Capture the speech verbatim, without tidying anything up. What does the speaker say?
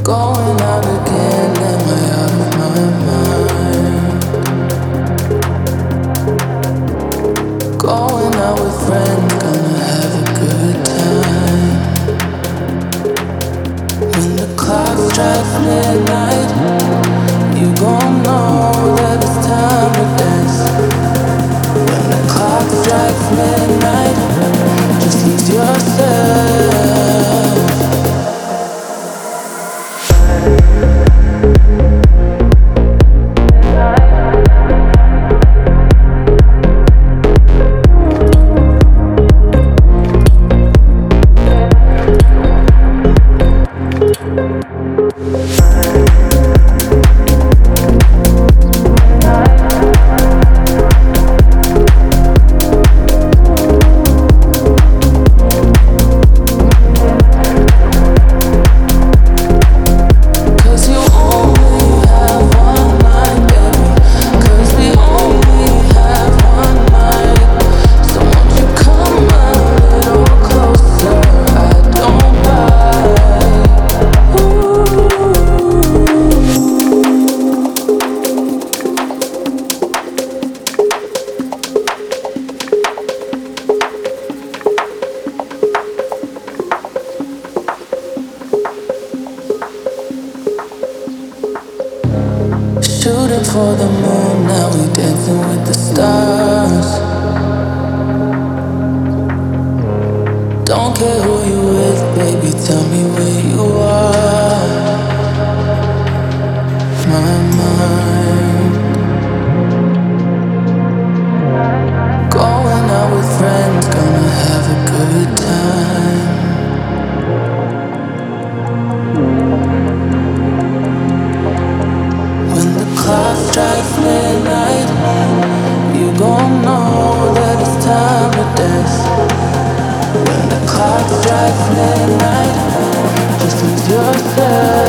Going out again, am I out of my mind? Going out with friends, gonna have a good time. When the clock strikes midnight, you gon' know that it's time to dance. When the clock strikes midnight, just lose yourself. Shooting for the moon, now we dancing with the stars. Don't care who you with, baby, tell me where you are. My mind. Going out with friends, gonna have a good time. When the clock strikes midnight, you gon' know that it's time to dance. When the clock strikes midnight, just lose yourself.